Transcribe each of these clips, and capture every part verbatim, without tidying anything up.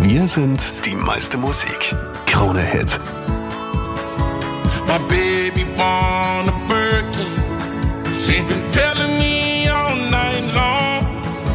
Wir sind die meiste Musik. Krone Hit. My baby born a Birkin. She's been telling me all night long.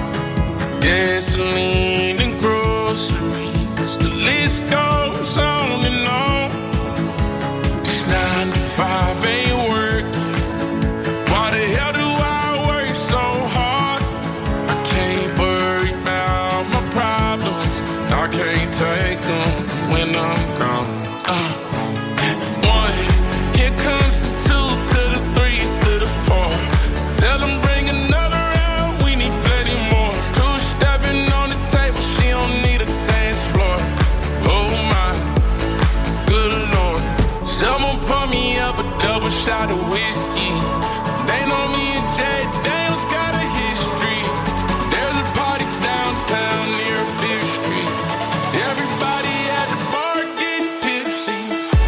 Gasoline and groceries. The list goes on and on. This nine to five ain't working. Why the hell do I work so hard? I can't worry about my problems. I can't take them when I'm gone. Uh, one, here comes the two to the three to the four. Tell them bring another round, we need plenty more. Two stepping on the table, she don't need a dance floor. Oh my, good Lord. Someone pour me up a double shot of whiskey. They know me and Jay Daniels got a history. There's a party downtown near Fifth Street. Everybody at the bar getting tipsy.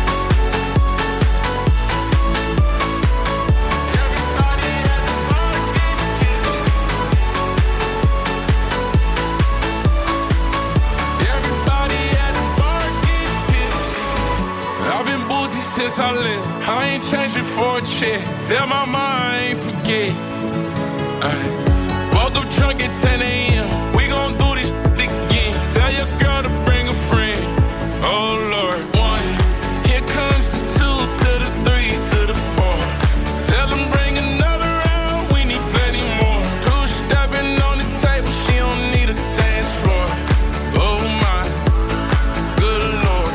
Everybody at the bar getting tipsy. Everybody at the bar getting tipsy. I've been boozy since I lived. I ain't changing for a chick. Tell my mom I ain't forget. Ay. Woke up drunk at ten a.m. We gon' do this shit again. Tell your girl to bring a friend. Oh Lord. One, here comes the two to the three to the four. Tell them bring another round, we need plenty more. Two stepping on the table, she don't need a dance floor. Oh my, good Lord.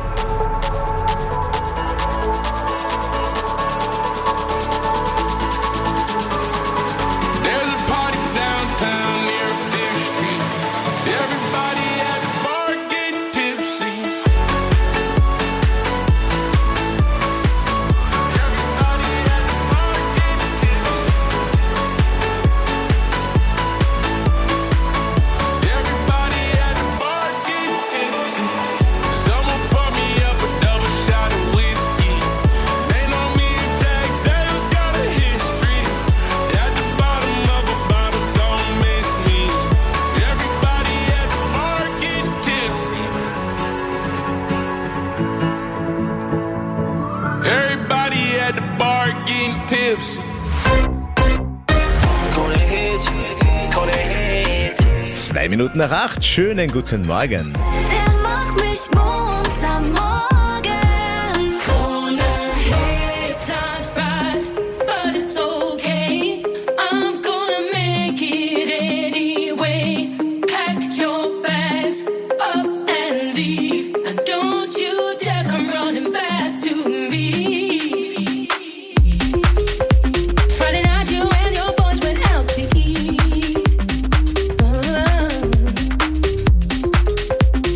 There's a party downtown near Fifth Street. Everybody at the bar getting tipsy. Everybody at the bar getting tipsy. Everybody at the bar getting tipsy. Someone pour me up a double shot of whiskey. They know me and Jack Daniels got a history. At the bottom of a bottle, don't miss me. Everybody at the bar getting tipsy. Everybody at the bar getting tipsy. Zwei Minuten nach acht, schönen guten Morgen. Der macht mich munter morgen. Krone Hit. Time's bad, but it's okay. I'm gonna make it anyway. Pack your bags up and leave. And don't you dare come running back to me. Friday night you and your boys went out to eat. Uh.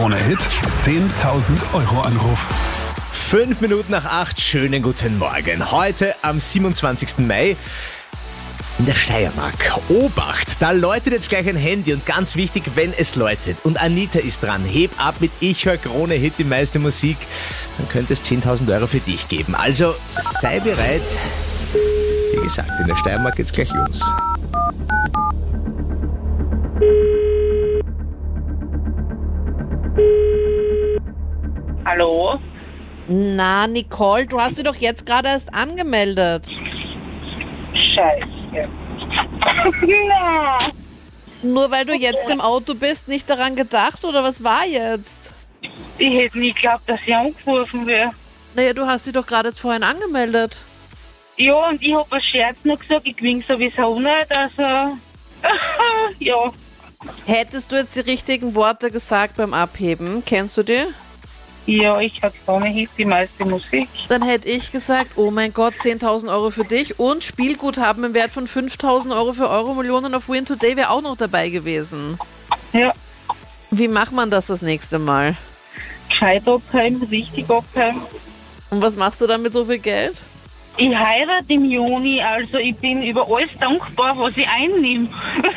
Krone-Hit zehntausend Euro Anruf. Fünf Minuten nach acht, schönen guten Morgen. Heute am siebenundzwanzigsten Mai in der Steiermark. Obacht, da läutet jetzt gleich ein Handy und ganz wichtig, wenn es läutet und Anita ist dran, heb ab mit Ich höre Krone-Hit, die meiste Musik, dann könnte es zehntausend Euro für dich geben. Also sei bereit. Wie gesagt, in der Steiermark geht's gleich los. Hallo? Na, Nicole, du hast dich doch jetzt gerade erst angemeldet. Scheiße. Na, Nur weil du jetzt im Auto bist, nicht daran gedacht, oder was war jetzt? ich hätte nie geglaubt, dass ich angerufen wäre. Naja, du hast dich doch gerade jetzt vorhin angemeldet. Ja, und ich hab als Scherz noch gesagt, ich gewinne sowieso nicht, also... ja. Hättest du jetzt die richtigen Worte gesagt beim Abheben, kennst du die? Ja, ich hab vorne Hit, die meiste Musik. Dann hätte ich gesagt, oh mein Gott, zehntausend Euro für dich und Spielguthaben im Wert von fünftausend Euro für Euro-Millionen auf Win Today wäre auch noch dabei gewesen. Ja, Wie macht man das das nächste Mal? gescheit abheim, richtig abheim. Und was machst du dann mit so viel Geld? Ich heirate im Juni, also ich bin über alles dankbar, was ich einnehme.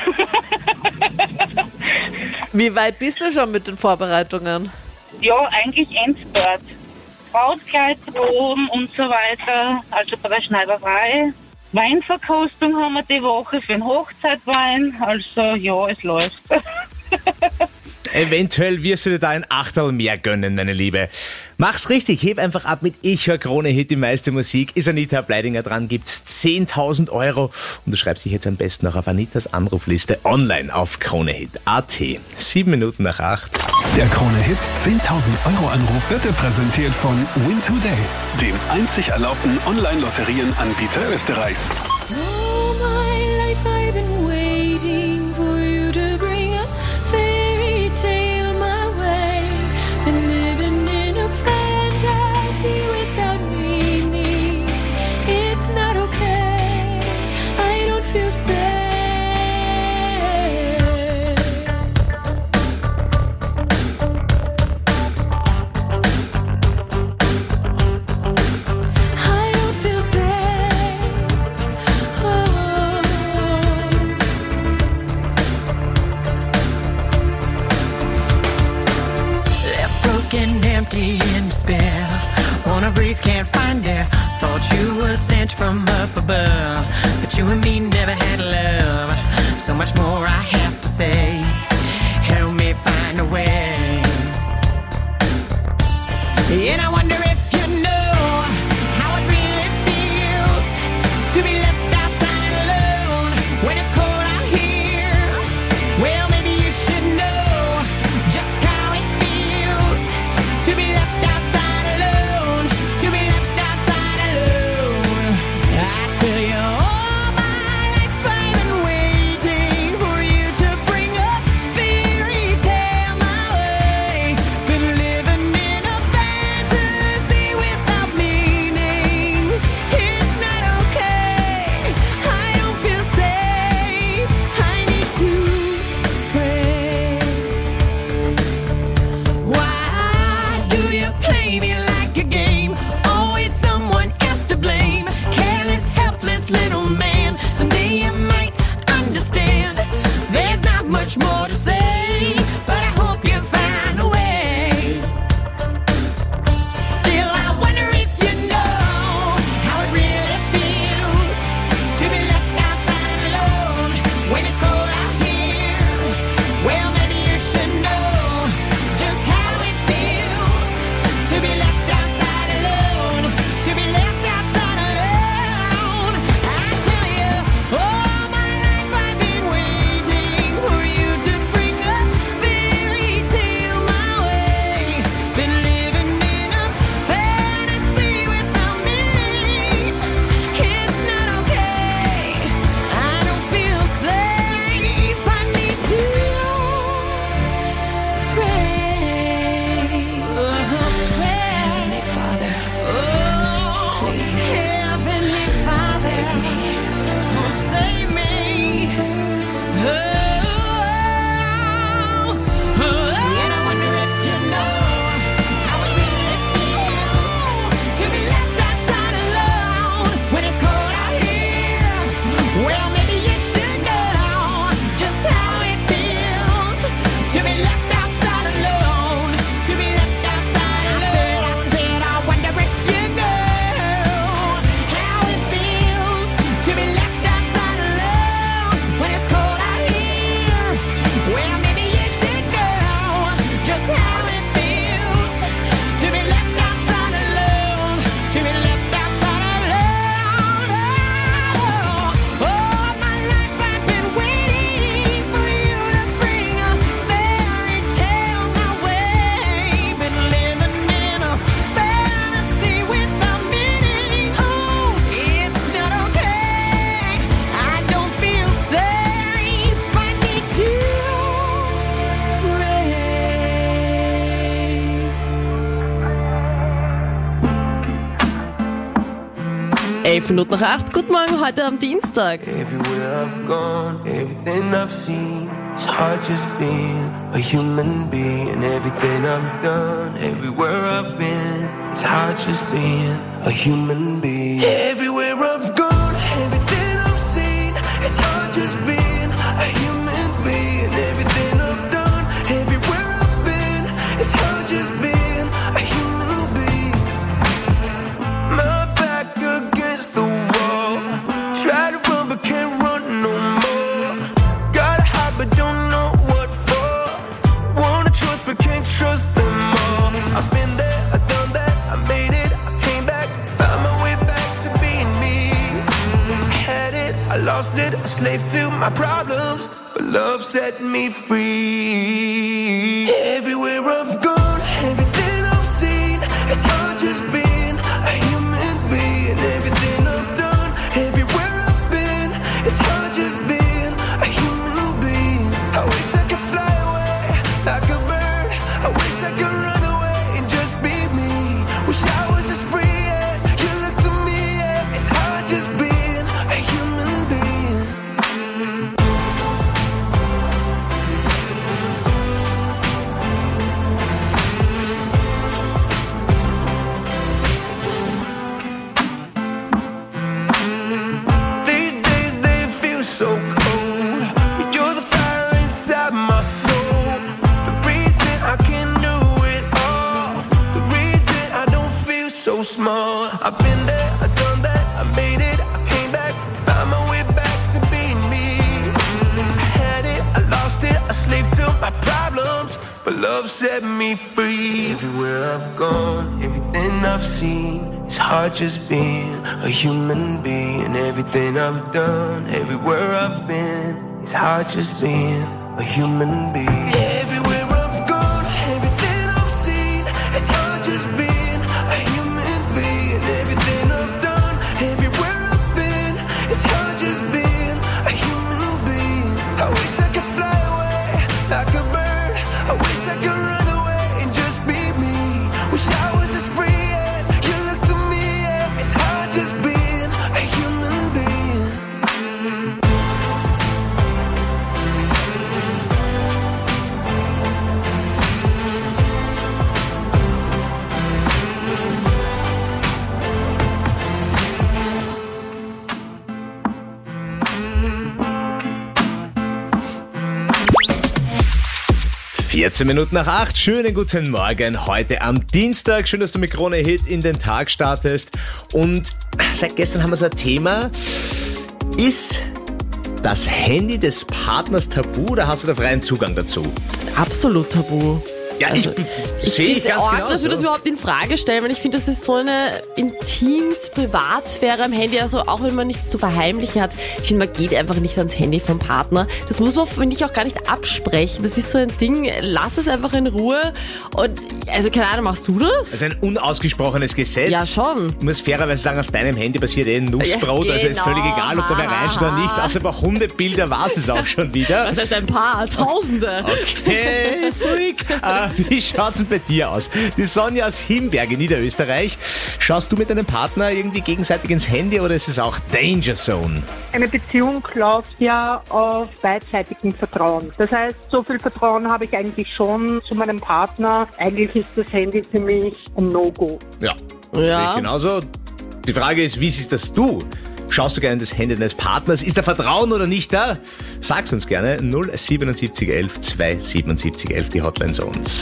Wie weit bist du schon mit den Vorbereitungen? Ja, eigentlich Endspurt. Brautkleid proben und so weiter, also bei der Schneiderei. Weinverkostung haben wir die Woche für den Hochzeitwein, also ja, es läuft. Eventuell wirst du dir da ein Achtel mehr gönnen, meine Liebe. Mach's richtig, heb einfach ab mit Ich höre Krone-Hit, die meiste Musik. Ist Anita Bleidinger dran, gibt's zehntausend Euro. Und du schreibst dich jetzt am besten noch auf Anitas Anrufliste online auf Krone-Hit punkt a t. Sieben Minuten nach acht. Der Krone-Hit zehntausend Euro Anruf wird dir präsentiert von Win Today, dem einzig erlaubten Online-Lotterien-Anbieter Österreichs. All my life I've been waiting for you to bring a fairy tale my way. Been living in a fantasy without meaning. It's not okay. I don't feel safe. I don't feel safe. Oh. Left broken, empty, in despair. Wanna breathe, can't find air. Thought you were sent from up above, but you and me never had love. So much more I have to say. Help me find a way. And I wonder if you know how it really feels to be left outside alone when it's cold out here. Well, maybe you should know just how it feels to be left outside alone, to be left outside alone. I tell you, all my life I've been waiting for you to bring a fairy tale my way. Been living in a fantasy elf Minuten nach acht. Guten Morgen, heute am Dienstag. Everywhere I've gone, everything I've seen, it's hard just being a human being. Everything I've done, everywhere I've been, it's hard just being a human being. Everywhere I've gone, everything I've seen, it's hard just being a human being. Everything I've done, everywhere I've been, it's hard just being a human being. My back against the wall, try to run but can't run no more. Gotta hide but don't know what for. Wanna trust but can't trust them all. I've been there, I've done that, I made it, I came back, found my way back to being me. I had it, I lost it, a slave to my problems, but love set me free. Everywhere I've gone, everything I've seen, it's hard just being a human being. Everything I've done, everywhere I've been, it's hard just being a human being. I wish I could fly away like a bird. I wish I could run away and just be me. Wish I was as free as you look to me. Yeah. It's hard just being a human being. These days they feel so cold, but you're the fire inside my soul. The reason I can do it all, the reason I don't feel so small. I've been there, I've done that, I made it, I came back, found my way back to being me. I had it, I lost it, a slave to my problems, but love set me free. Everywhere I've gone, everything I've seen, it's hard just being a human being. Everything I've done, everywhere I've been, it's hard just being a human being. Everywhere I've gone, everything I've seen, it's hard just being a human being. Everything I've done, everywhere I've been, it's hard just being a human being. I wish I could fly away like a bird. I wish I could run away and just be me. Wish I was as free as you look to me. Yeah. It's hard just being a human being. vierzehn Minuten nach acht, schönen guten Morgen. Heute am Dienstag, schön, dass du mit Krone Hit in den Tag startest. Und seit gestern haben wir so ein Thema. Ist das Handy des Partners tabu oder hast du da freien Zugang dazu? Absolut tabu. Ja, Also, ich Ich sehe finde ganz es arg, genau dass wir das überhaupt in Frage stellen, weil ich finde, das ist so eine intims Privatsphäre am Handy, also auch wenn man nichts zu verheimlichen hat. Ich finde, man geht einfach nicht ans Handy vom Partner. Das muss man, finde ich, auch gar nicht absprechen. Das ist so ein Ding, lass es einfach in Ruhe. Und, also keine Ahnung, machst du das? Das ist ein unausgesprochenes Gesetz. Ja, schon. Ich muss fairerweise sagen, auf deinem Handy passiert eh ein Nussbrot, Ja, also ist völlig genau. egal, ob da wer reinschaut oder nicht. Außer ein paar Hundebilder war es auch schon wieder. Das heißt ein paar, Tausende. Okay, Freak. äh, wie schaut's denn bei dir aus? Die Sonja aus Himberg in Niederösterreich. Schaust du mit deinem Partner irgendwie gegenseitig ins Handy oder ist es auch Danger Zone? Eine Beziehung läuft ja auf beidseitigem Vertrauen. Das heißt, so viel Vertrauen habe ich eigentlich schon zu meinem Partner. Eigentlich ist das Handy für mich ein No-Go. Ja, das Ja. sehe ich genauso. Die Frage ist, wie siehst das du? Schaust du gerne das Handy deines Partners? Ist da Vertrauen oder nicht da? Sag's uns gerne. null siebenundsiebzig elf zweihundertsiebenundsiebzig elf, die Hotline zu uns.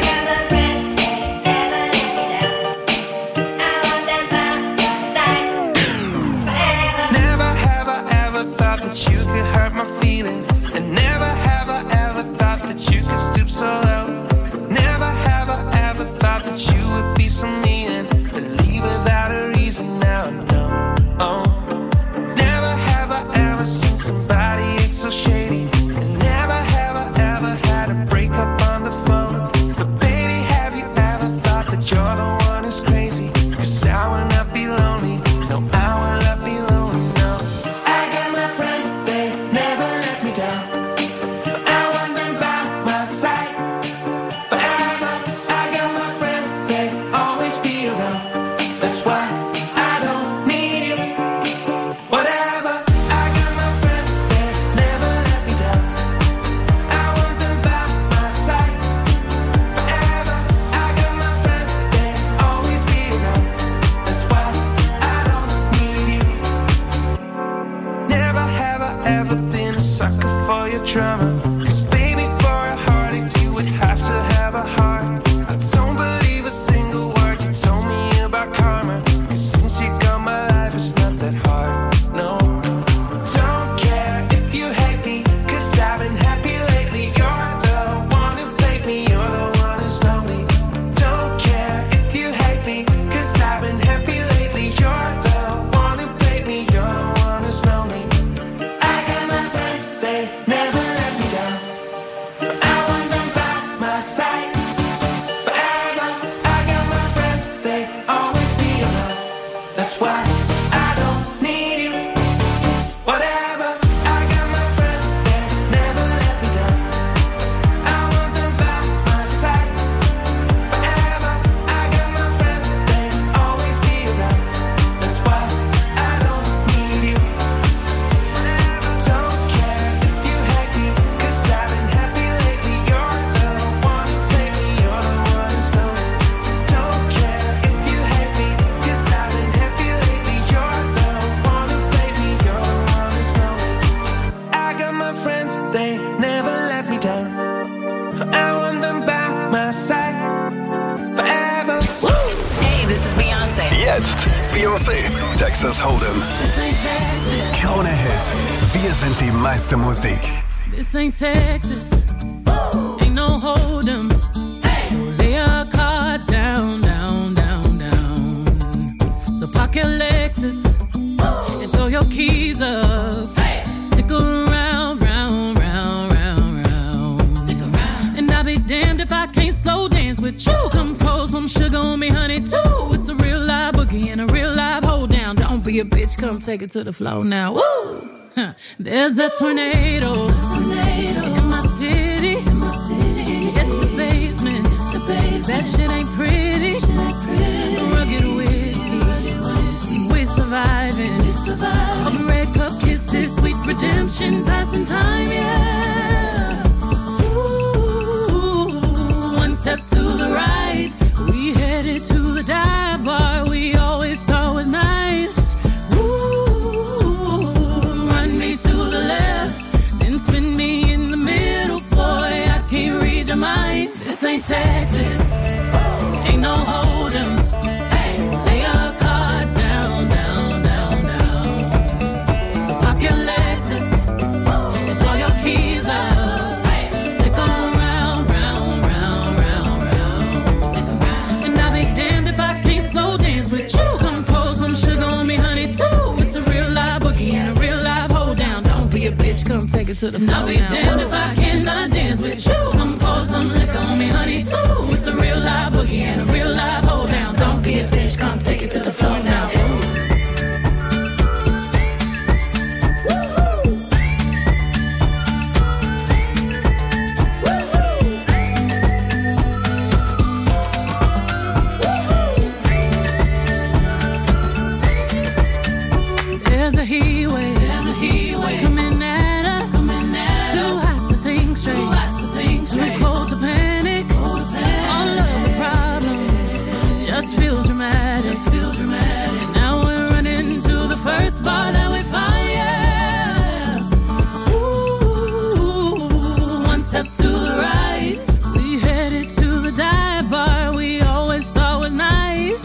Never have I ever thought that you could hurt my feelings. And never have I ever thought that you could stoop so low. Never have I ever thought that you would be so mean and leave without a reason. Now I know. Oh. Never have I ever seen somebody act so shady. And never have I ever had a breakup on the phone. But baby, have you ever thought that you're the one who's crazy? 'Cause I will not be lonely. No, I will not be lonely, no. I got my friends, they never let me down. I want them by my side forever. I got my friends, they always be around. That's why I don't need you. ever been a sucker for your drama. 'Cause baby, for a heartache, you would have to have a heart. I don't believe a single word you told me about karma. 'Cause since you got my life, it's not that hard, no. Don't care if you hate me, 'cause I've been happy lately. You're the one who played me, you're the one who's lonely. Don't care if you hate me, 'cause I've been happy lately. You're the one who played me, you're the one who's lonely. I got my friends, they never let me down. I want them by my side forever. I got my friends, they always be around. That's why I don't need you. Whatever. I got my friends, they never let me down. I want them by my side forever. I got my friends, they always be around. That's why I don't need you. Don't care if you hate me, 'cause I've been happy lately. You're the one who played me, you're the one who's lonely. Don't care if you hate me, 'cause I've been happy lately. You're the one who played me, you're the one who's lonely. I got my friends, they never let me down. I want them by my side forever. Hey, this is Beyonce. Jetzt Beyoncé, Texas Hold'em. Krone Hit, wir sind die meiste Musik. This ain't Texas. Ain't no hold'em. So lay your cards down, down, down, down. So park your Lexus and throw your keys up. Stick around, round, round, round, round. Stick around. And I'll be damned if I can't slow dance with you. Come pour some sugar on me, honey, too. It's a real live boogie and a real live hold down. Don't be a bitch, come take it to the floor now. Woo! Huh. There's a tornado, in my city, at the basement. That shit ain't pretty. Rugged whiskey, we surviving. All the red cup kisses, sweet redemption, passing time, yeah. Ooh, one step to the right, we headed to the dive bar we always thought was nice. Ooh, run me to the left, then spin me in the middle, boy, I can't read your mind. This ain't Texas, ain't no hold'em. Lay your cards down, down, down, down. So park your Lexus and throw your keys up. Stick around, round, round, round, round. And I'll be damned if I can't slow dance with you. Come pour some sugar on me, honey, too. It's a real live boogie and a real live hold down. Don't be a bitch, come take it to the floor. I'll be damned if I cannot dance with you. Come pour some liquor on me, honey, too. It's a real live boogie and a real live hold down. Don't be a bitch, come take it to the floor now. There's a heat wave, there's a heat wave coming at us, coming at Too us. hot to think straight, Too hot to think straight. Too cold to panic, cold to panic. All of the problems just feel dramatic, just feel dramatic. Now we're running to the first bar that we find, yeah. Ooh, one step to the right, we headed to the dive bar we always thought was nice.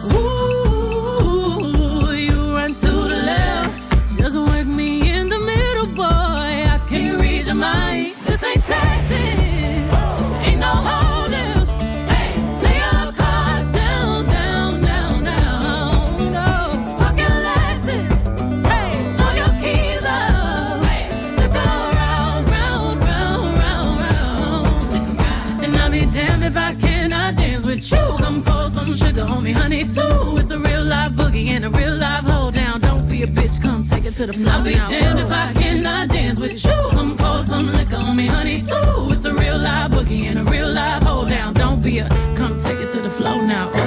Ooh, you run to the left, just work me in the middle, boy, I can't read your mind. This ain't Texas, ain't no hold'em. Lay your cards down, down, down, down. No, park your Lexus, throw your keys up. Stick around, round, round, round, round. And I'll be damned if I cannot dance with you. Come pour some sugar on me, honey, too. It's a real live boogie and a real live hold down. Don't be a bitch, come take it to the floor. I'll be damned if I cannot dance with you. Come pour some liquor on me, honey, too. It's a real live boogie and a real live hold down. Don't be a, come take it to the floor now. Ooh.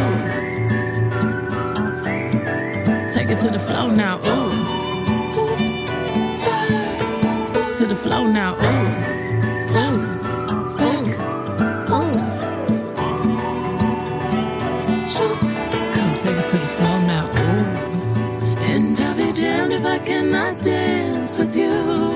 Take it to the floor now. Ooh. Oops, spurs. To the floor now. Ooh. Top, back, oops. Shoot. Come take it to the floor now. Ooh. And I'll be damned if I cannot dance with you.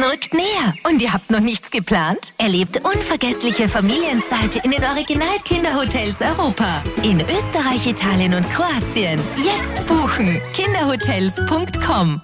rückt näher und ihr habt noch nichts geplant? Erlebt unvergessliche Familienzeit in den Original-Kinderhotels Europa. In Österreich, Italien und Kroatien. Jetzt buchen. kinderhotels punkt com.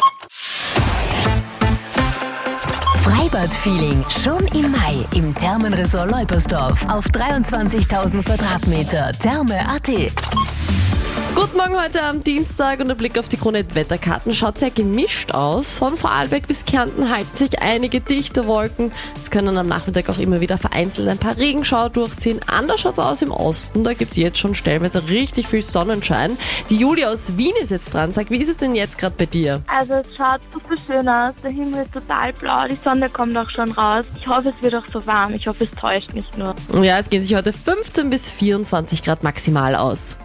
Freibad-Feeling schon im Mai im Thermenresort Leupersdorf auf dreiundzwanzigtausend Quadratmeter. Therme punkt a t. Guten Morgen heute am Dienstag und der Blick auf die Krone-Wetterkarten schaut sehr gemischt aus. Von Vorarlberg bis Kärnten halten sich einige dichte Wolken. Es können am Nachmittag auch immer wieder vereinzelt ein paar Regenschauer durchziehen. Anders schaut es aus im Osten, da gibt es jetzt schon stellenweise richtig viel Sonnenschein. Die Julia aus Wien ist jetzt dran. Sag, wie ist es denn jetzt gerade bei dir? Also es schaut super schön aus, der Himmel ist total blau, die Sonne kommt auch schon raus. Ich hoffe, es wird auch so warm, ich hoffe, es täuscht nicht nur. Ja, es gehen sich heute fünfzehn bis vierundzwanzig Grad maximal aus.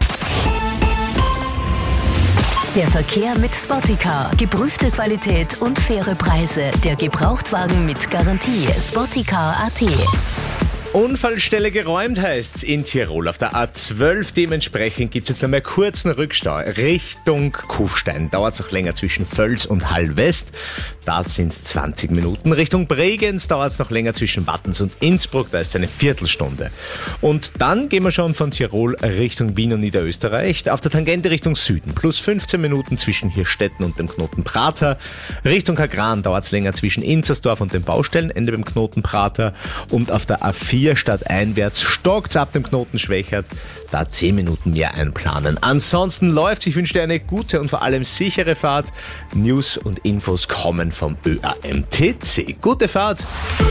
Der Verkehr mit Spoticar. Geprüfte Qualität und faire Preise. Der Gebrauchtwagen mit Garantie. Spoticar punkt a t. Unfallstelle geräumt heißt's in Tirol auf der A zwölf. Dementsprechend gibt's jetzt einmal kurzen Rückstau Richtung Kufstein. Dauert's auch länger zwischen Völs und Hall West. Da sind's zwanzig Minuten. Richtung Bregenz dauert's noch länger zwischen Wattens und Innsbruck. Da ist es eine Viertelstunde. Und dann gehen wir schon von Tirol Richtung Wien und Niederösterreich. Auf der Tangente Richtung Süden. Plus fünfzehn Minuten zwischen Hirstetten und dem Knoten Prater. Richtung Kagran dauert's länger zwischen Inzersdorf und den Baustellenende beim Knoten Prater. Und auf der A vier stadteinwärts stockt's ab dem Knoten Schwächert, da zehn Minuten mehr einplanen. Ansonsten läuft's. Ich wünsche dir eine gute und vor allem sichere Fahrt. News und Infos kommen vom Ö A M T C. Gute Fahrt!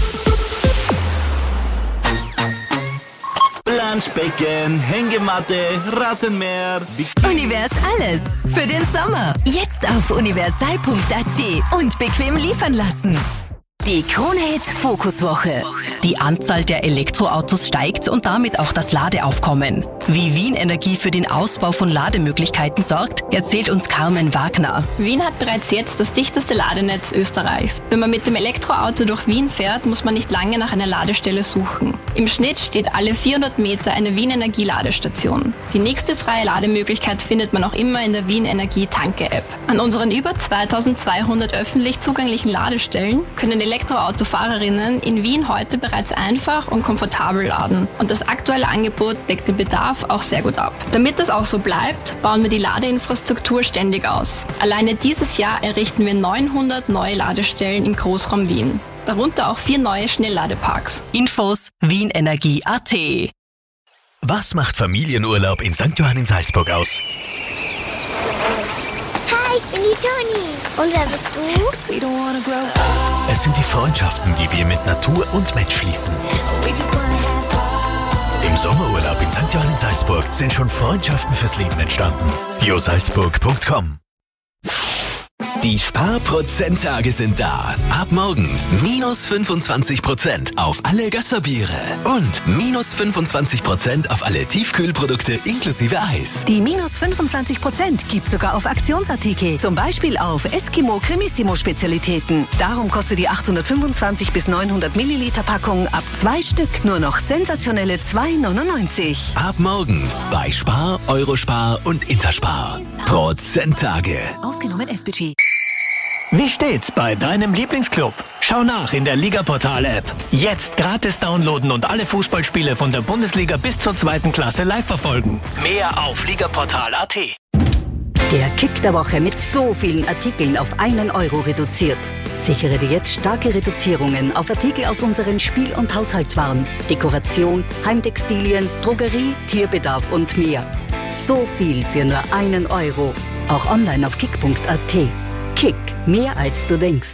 Planschbecken, Hängematte, Rasenmäher. Univers alles für den Sommer. Jetzt auf universal punkt a t und bequem liefern lassen. Die Krone-Hit Fokuswoche. Die Anzahl der Elektroautos steigt und damit auch das Ladeaufkommen. Wie Wien Energie für den Ausbau von Lademöglichkeiten sorgt, erzählt uns Carmen Wagner. Wien hat bereits jetzt das dichteste Ladenetz Österreichs. Wenn man mit dem Elektroauto durch Wien fährt, muss man nicht lange nach einer Ladestelle suchen. Im Schnitt steht alle vierhundert Meter eine Wien Energie Ladestation. Die nächste freie Lademöglichkeit findet man auch immer in der Wien Energie Tanke-App. An unseren über zweitausendzweihundert öffentlich zugänglichen Ladestellen können Elektroautofahrerinnen in Wien heute bereits einfach und komfortabel laden. Und das aktuelle Angebot deckt den Bedarf auch sehr gut ab. Damit das auch so bleibt, bauen wir die Ladeinfrastruktur ständig aus. Alleine dieses Jahr errichten wir neunhundert neue Ladestellen im Großraum Wien. Darunter auch vier neue Schnellladeparks. Infos Wien Energie punkt a t. Was macht Familienurlaub in Sankt Johann in Salzburg aus? Hi, ich bin die Toni. Und wer bist du? Es sind die Freundschaften, die wir mit Natur und Mensch schließen. Im Sommerurlaub in Sankt Johann in Salzburg sind schon Freundschaften fürs Leben entstanden. jo salzburg punkt com. Die Sparprozenttage sind da. Ab morgen minus fünfundzwanzig Prozent auf alle Gösserbiere und minus fünfundzwanzig Prozent auf alle Tiefkühlprodukte inklusive Eis. Die minus fünfundzwanzig Prozent gibt sogar auf Aktionsartikel, zum Beispiel auf Eskimo Cremissimo Spezialitäten. Darum kostet die achthundertfünfundzwanzig bis neunhundert Milliliter Packung ab zwei Stück nur noch sensationelle zwei neunundneunzig. Ab morgen bei Spar, Eurospar und Interspar. Prozenttage. Ausgenommen S B G. Wie steht's bei deinem Lieblingsclub? Schau nach in der Ligaportal-App. Jetzt gratis downloaden und alle Fußballspiele von der Bundesliga bis zur zweiten Klasse live verfolgen. Mehr auf ligaportal punkt a t. Der Kick der Woche mit so vielen Artikeln auf einen Euro reduziert. Sichere dir jetzt starke Reduzierungen auf Artikel aus unseren Spiel- und Haushaltswaren, Dekoration, Heimtextilien, Drogerie, Tierbedarf und mehr. So viel für nur einen Euro. Auch online auf kick punkt a t. Kick, mehr als du denkst.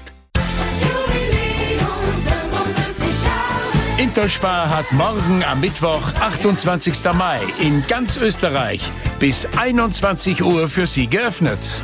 Interspar hat morgen am Mittwoch, achtundzwanzigsten Mai, in ganz Österreich bis einundzwanzig Uhr für Sie geöffnet.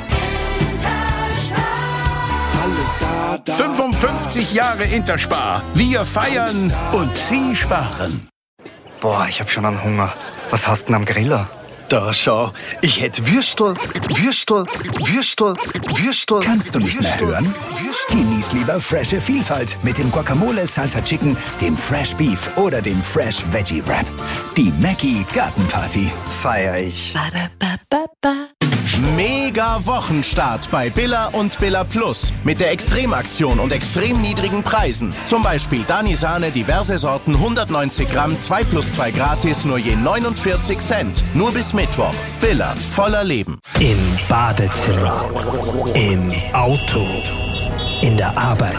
fünfundfünfzig Jahre Interspar. Wir feiern und Sie sparen. Boah, ich hab schon einen Hunger. Was hast du denn am Griller? Da, schau. Ich hätte Würstel, Würstel, Würstel, Würstel. Kannst du nicht mehr hören? Genieß lieber frische Vielfalt mit dem Guacamole Salsa Chicken, dem Fresh Beef oder dem Fresh Veggie Wrap. Die Mackie Gartenparty. Feier ich. Mega Mega-Wochenstart bei Billa und Billa Plus. Mit der Extremaktion und extrem niedrigen Preisen. Zum Beispiel Dani Sahne, diverse Sorten, hundertneunzig Gramm, zwei plus zwei gratis, nur je neunundvierzig Cent. Nur bis Mittwoch. Billa, voller Leben. Im Badezimmer, im Auto, in der Arbeit,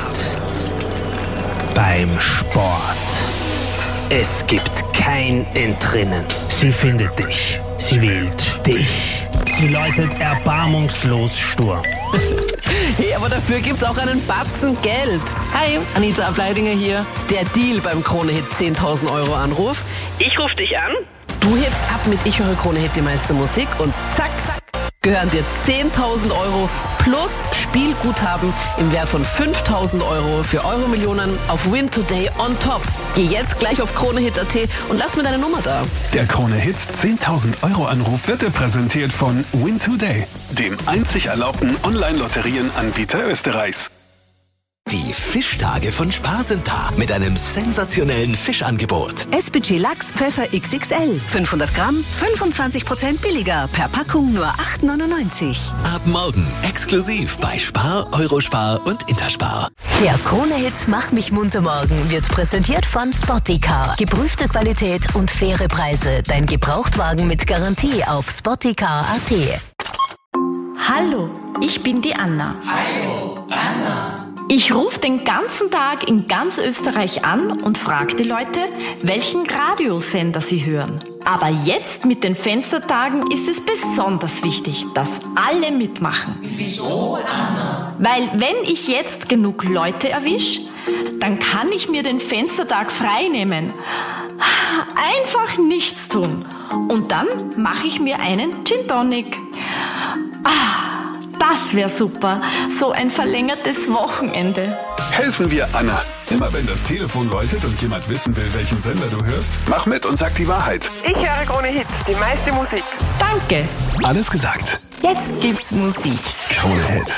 beim Sport. Es gibt kein Entrinnen. Sie findet dich. Sie wählt dich. Sie läutet erbarmungslos stur. Hey, aber dafür gibt's auch einen Batzen Geld. Hi, Anita Ableidinger hier. Der Deal beim Krone-Hit zehntausend Euro Anruf. Ich rufe dich an. Du hebst ab mit Ich höre Krone-Hit, die meiste Musik. Und zack, zack, gehören dir zehntausend Euro plus Spielguthaben im Wert von fünftausend Euro für Euro-Millionen auf Win Today on top. Geh jetzt gleich auf kronehit punkt at und lass mir deine Nummer da. Der Krone-Hit zehntausend Euro Anruf wird dir präsentiert von Win Today, dem einzig erlaubten Online-Lotterien-Anbieter Österreichs. Die Fischtage von Spar sind da mit einem sensationellen Fischangebot. S B C Lachs Pfeffer X X L. fünfhundert Gramm, fünfundzwanzig Prozent billiger. Per Packung nur acht neunundneunzig. Ab morgen exklusiv bei Spar, Eurospar und Interspar. Der Krone-Hit Mach mich munter morgen wird präsentiert von Spottycar. Geprüfte Qualität und faire Preise. Dein Gebrauchtwagen mit Garantie auf spottycar punkt at. Hallo, ich bin die Anna. Hallo, Anna. Ich rufe den ganzen Tag in ganz Österreich an und frage die Leute, welchen Radiosender sie hören. Aber jetzt mit den Fenstertagen ist es besonders wichtig, dass alle mitmachen. Wieso, Anna? Weil wenn ich jetzt genug Leute erwische, dann kann ich mir den Fenstertag frei nehmen. Einfach nichts tun. Und dann mache ich mir einen Gin Tonic. Ah. Das wäre super. So ein verlängertes Wochenende. Helfen wir Anna. Immer wenn das Telefon läutet und jemand wissen will, welchen Sender du hörst, mach mit und sag die Wahrheit. Ich höre Krone-Hit, die meiste Musik. Danke. Alles gesagt. Jetzt gibt's Musik. Krone-Hit.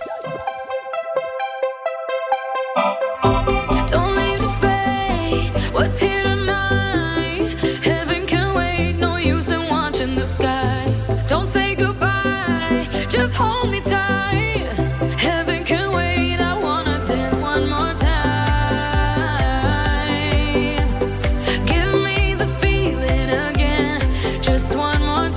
Don't leave the fate. What's here tonight? Heaven can wait. No use in watching the sky. Don't say goodbye. Just hold me tight. Heaven can wait. I wanna dance one more time. Give me the feeling again. Just one more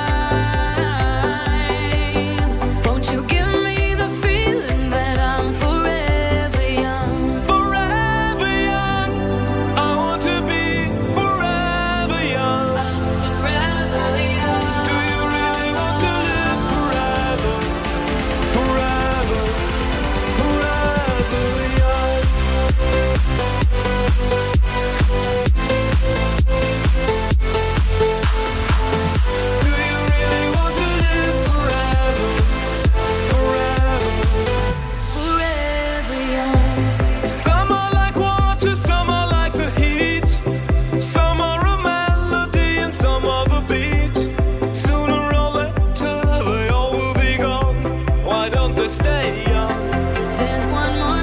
time. Won't you give me the feeling that I'm forever young? Forever young. I want to be forever young. Forever young. Do you really want to live forever? Forever, forever young. Do you really want to live forever? Forever, Forever young. some are like water, some are like the heat. Some are a melody and some are the beat. Sooner or later they all will be gone. Why don't they stay young? Dance one more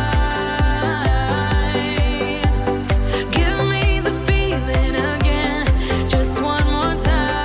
time. Give me the feeling again. Just one more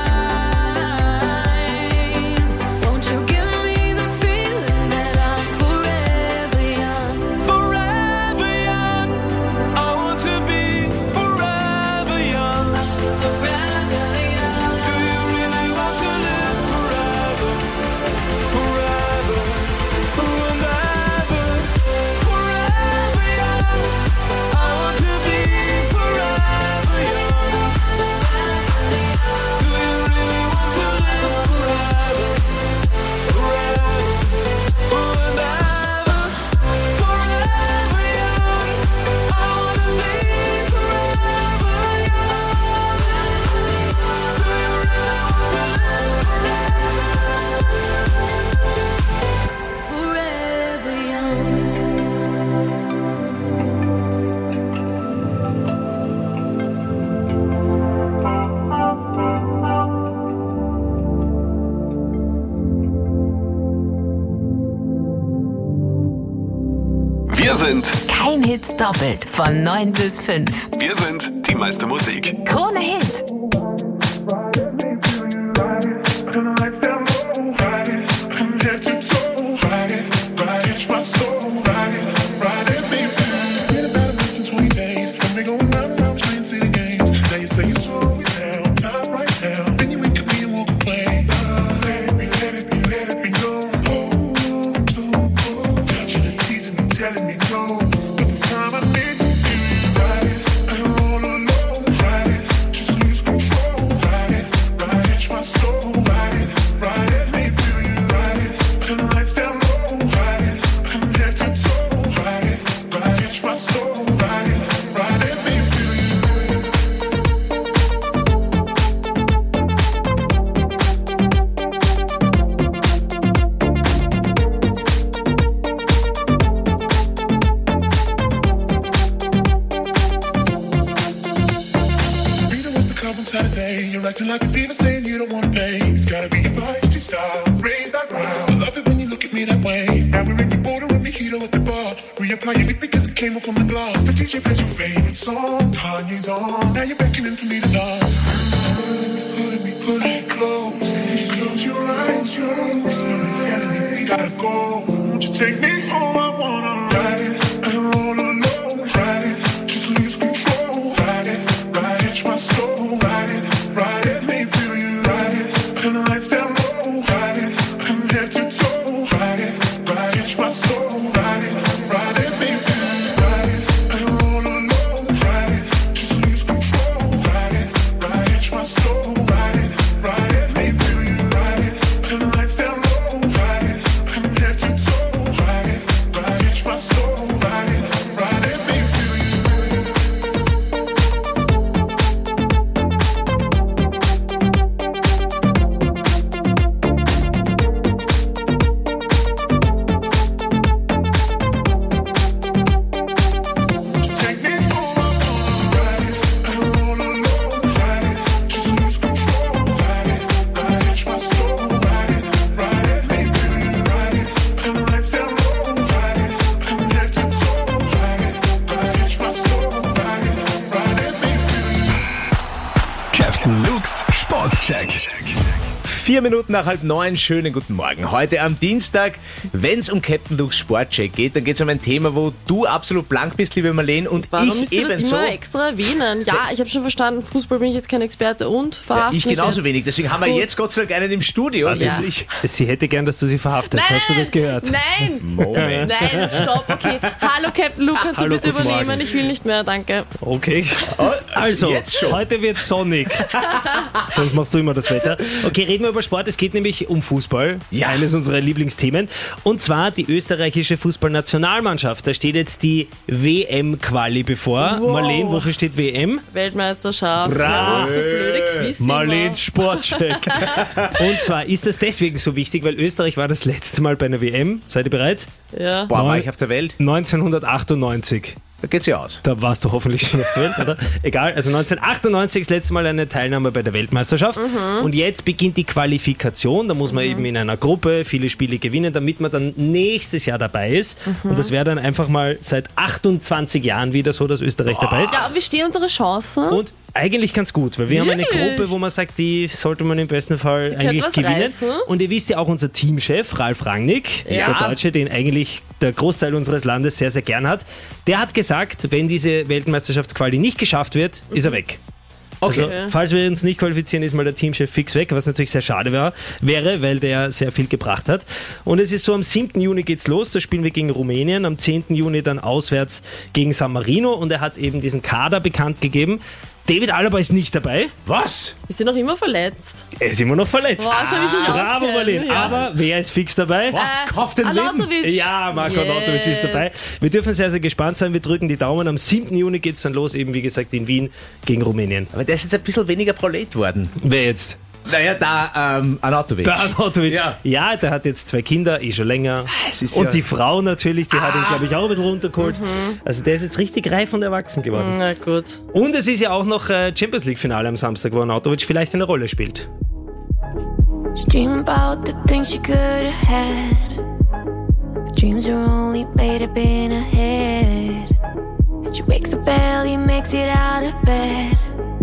time. Won't you give me the feeling that I'm forever young? Forever young. I want to be forever young. Forever young. Do you really want to live forever? Forever, and ever. Forever young. I want to be forever young. Do you really want to live forever? Forever, and ever. Forever young. I want to be forever Forever young. Wir sind, Kein Hit doppelt von neun bis fünf. wir sind die meiste Musik. Krone-Hit. Acting like a diva saying you don't wanna pay. It's gotta be your feisty style. Raise that ground. I love it when you look at me that way. Now we're in your border and mojito at the bar. Reapply your lip because it came off from the glass. The D J plays your favorite song. Kanye's on. Now you're beckoning for me to dance. Pulling me, pulling me close. Close your eyes, your eyes. Something's telling me we gotta go. Won't you take me home? I wanna ride it and roll alone. Ride it, just lose control. Ride it, ride it, my soul. Ride it. Ride it, me feel you. Ride it, turn the lights down low. Ride it, from head to toe. Ride it, ride it, my soul. Ride it, ride it, me feel you. Ride it, and roll alone. Ride it, just lose control. Ride it, ride it, my soul. Ride it, ride it, me feel you. Ride it, turn the lights down low. Ride it, from head to toe. Ride it, ride it, my soul. Ride it, ride it, me feel you. Vier Minuten nach halb neun, schönen guten Morgen. Heute am Dienstag, wenn es um Captain Luke's Sportcheck geht, dann geht es um ein Thema, wo du absolut blank bist, liebe Marlene, und Warum ich musst du das ebenso. immer extra erwähnen? Ja, ich habe schon verstanden, Fußball bin ich jetzt kein Experte und Ja, verhaftet ich genauso jetzt. wenig, deswegen haben wir Gut. jetzt Gott sei Dank einen im Studio. Warte, Ja. ich, sie hätte gern, dass du sie verhaftest. Nein, Hast du das gehört? Nein! Moment. Nein, stopp, okay. Hallo Captain Luke, kannst Hallo, du bitte guten übernehmen? Morgen. Ich will nicht mehr, danke. Okay. also Also, jetzt schon. heute wird sonnig. Sonst machst du immer das Wetter. Okay, reden wir über Sport. Es geht nämlich um Fußball. Ja. Eines unserer Lieblingsthemen. Und zwar die österreichische Fußballnationalmannschaft. Da steht jetzt die W M-Quali bevor. Wow. Marlene, wofür steht W M? Weltmeisterschaft. Bra. Ja, so blöde Quiz immer. Marleens Sportcheck. Und zwar ist das deswegen so wichtig, weil Österreich war das letzte Mal bei einer W M. Seid ihr bereit? Ja. Boah, war ich auf der Welt? neunzehnhundertachtundneunzig. Da geht's ja aus. Da warst du hoffentlich schon auf der Welt, oder? Egal, also neunzehnhundertachtundneunzig das letzte Mal eine Teilnahme bei der Weltmeisterschaft. Mhm. Und jetzt beginnt die Qualifikation. Da muss man Mhm. eben in einer Gruppe viele Spiele gewinnen, damit man dann nächstes Jahr dabei ist. Mhm. Und das wäre dann einfach mal seit achtundzwanzig Jahren wieder so, dass Österreich dabei ist. Ja, und wie stehen unsere Chancen? Und eigentlich ganz gut, weil wir haben eine Wirklich? Gruppe, wo man sagt, die sollte man im besten Fall Die könnte eigentlich was gewinnen. reißen. Und ihr wisst ja auch, unser Teamchef, Ralf Rangnick, Ja. der Deutsche, den eigentlich der Großteil unseres Landes sehr, sehr gern hat, der hat gesagt, wenn diese Weltmeisterschaftsquali nicht geschafft wird, ist er weg. Okay. Also, falls wir uns nicht qualifizieren, ist mal der Teamchef fix weg, was natürlich sehr schade war, wäre, weil der sehr viel gebracht hat. Und es ist so, am siebten Juni geht's los, da spielen wir gegen Rumänien, am zehnten Juni dann auswärts gegen San Marino und er hat eben diesen Kader bekannt gegeben. David Alaba ist nicht dabei. Was? Wir sind noch immer verletzt. Er ist immer noch verletzt. Boah, schau mich nicht Bravo, auskennen, Marlene. ja. Aber wer ist fix dabei? Boah, kauf den Arnautovic. Leben. Ja, Marco Yes. Arnautovic ist dabei. Wir dürfen sehr, sehr gespannt sein. Wir drücken die Daumen. Am siebten Juni geht es dann los, eben wie gesagt in Wien gegen Rumänien. Aber der ist jetzt ein bisschen weniger prolet worden. Wer jetzt? Naja, da, ähm, Arnautovic. Der Arnautovic. Ja. Ja. der hat jetzt zwei Kinder, eh schon länger. Es ist und ja- die Frau natürlich, die hat ihn, Ah. glaube ich, auch ein bisschen runtergeholt. Mhm. Also der ist jetzt richtig reif und erwachsen geworden. Na gut. Und es ist ja auch noch äh, Champions League-Finale am Samstag, wo Arnautovic vielleicht eine Rolle spielt. She dream about the things she could have had. But dreams are only made up in her head. She wakes up early, makes it out of bed.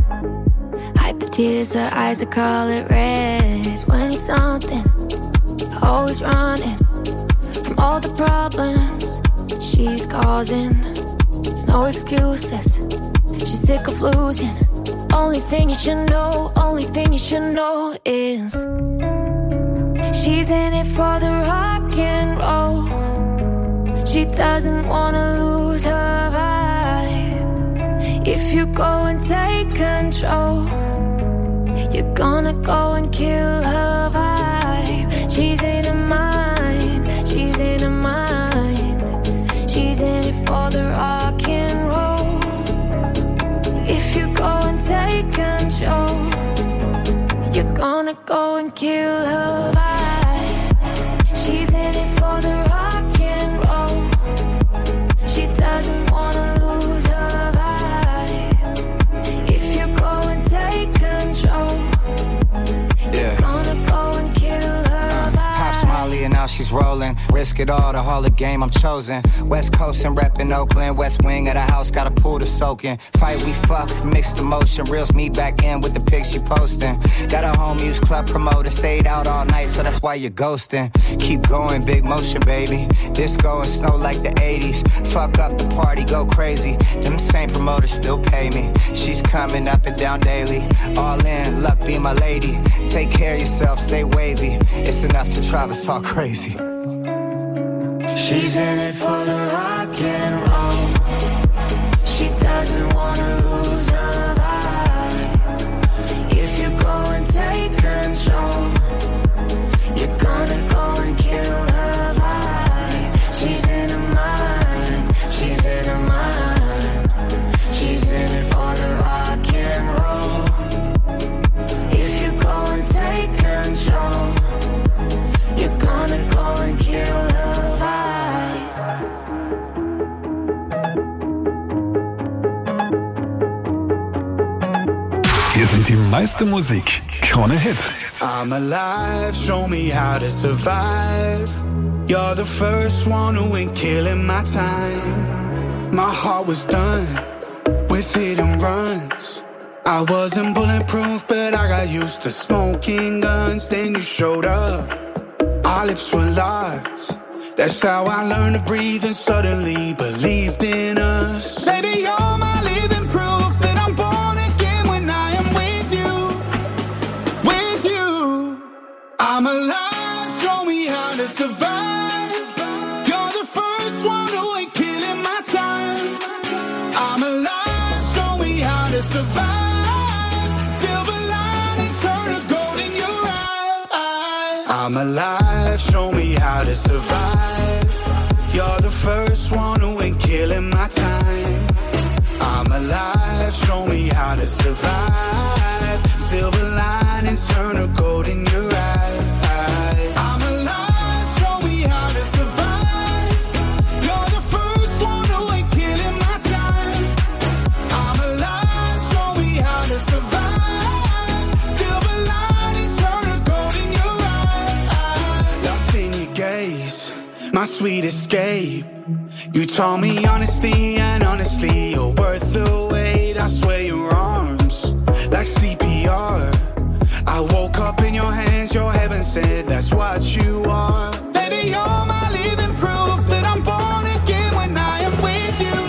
Hide the tears, her eyes are color red. When you're something, always running from all the problems she's causing. No excuses, she's sick of losing. Only thing you should know, only thing you should know is she's in it for the rock and roll. She doesn't wanna lose her vibe. If you go and take control, you're gonna go and kill her vibe. She's in her mind, she's in her mind. She's in it for the rock and roll. If you go and take control, you're gonna go and kill her vibe. She's in it for the rock and roll. She doesn't wanna lose her vibe. If you go and take control, yeah. you're gonna go and kill her vibe. Pops Molly and now she's rolling. Risk it all, the Hall of Game, I'm chosen. West Coast and reppin' Oakland. West wing of the house, got a pool to soak in. Fight, we fuck, mixed emotion. Reels me back in with the pics she posting. Got a home use club promoter. Stayed out all night, so that's why you're ghosting. Keep going, big motion, baby. Disco and snow like the eighties. Fuck up the party, go crazy. Them same promoters still pay me. She's coming up and down daily. All in, luck be my lady. Take care of yourself, stay wavy. It's enough to drive us all crazy. She's in it for the rock and roll. She doesn't wanna lose her vibe. If you go and take control, you're gonna go and kill her vibe. She's in her mind, she's in her mind. She's in it for the rock and roll. If you go and take control, you're gonna go and kill her vibe. Hier sind die meiste Musik. Krone Hit. I'm alive, show me how to survive. You're the first one who ain't killing my time. My heart was done with hit and runs. I wasn't bulletproof, but I got used to smoking guns. Then you showed up, our lips were locked. That's how I learned to breathe and suddenly believed in us. Baby, you're my living proof that I'm born again when I am with you. With you, I'm alive, show me how to survive. You're the first one who ain't killing my time. I'm alive, show me how to survive. Silver linings turn to gold in your eye. I'm alive, show me how to survive. You're the first one who ain't killing my time. I'm alive, show me how to survive. Silver linings turn to gold in your eye. I'm alive, show me how to survive. You're the first one who ain't killing my time. I'm alive, show me how to survive. Silver linings turn to gold in your eye. Love in your gaze, my sweet escape. You taught me honesty, and honestly, you're worth the wait. I swear your arms, like C P R. I woke up in your hands, your heaven said that's what you are. Baby, you're my living proof that I'm born again when I am with you.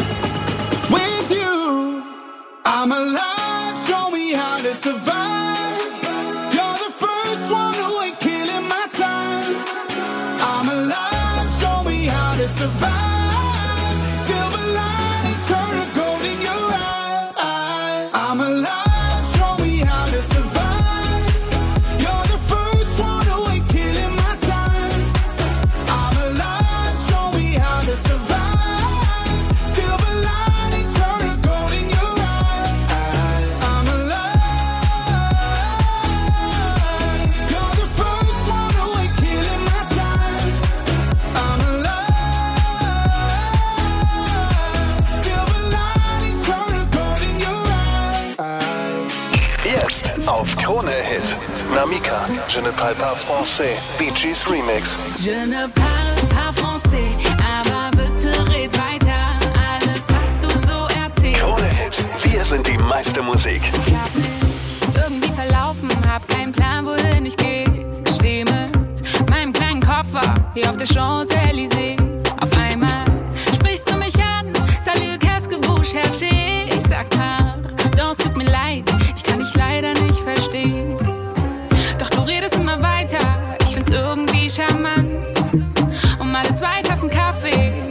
With you, I'm alive, show me how to survive. You're the first one who ain't killing my time. I'm alive, show me how to survive. Silver linings turn to gold in your eye. I'm alive, show me how to survive. You're the first one who ain't killing my time. I'm alive, show me how to survive. Silver linings turn to gold in your eye. I'm alive. You're the first one who ain't killing my time. I'm alive. Silver linings turn to gold in your eye. Jetzt auf Krone Hit. Namika, Je ne parle pas français. Bee Gees Remix. Je ne parle pas français, aber bitte red weiter. Alles, was du so erzählst. Krone Hit. Wir sind die meiste Musik. Ich hab mich irgendwie verlaufen, hab keinen Plan, wohin ich geh. Steh mit meinem kleinen Koffer hier auf der Champs-Élysées. Auf einmal sprichst du mich an. Salut, qu'est-ce que vous cherchez? Ich sag pardon, es tut mir leid, ich kann dich leider nicht verstehen. Doch du redest immer weiter, ich find's irgendwie charmant. Um alle zwei Tassen Kaffee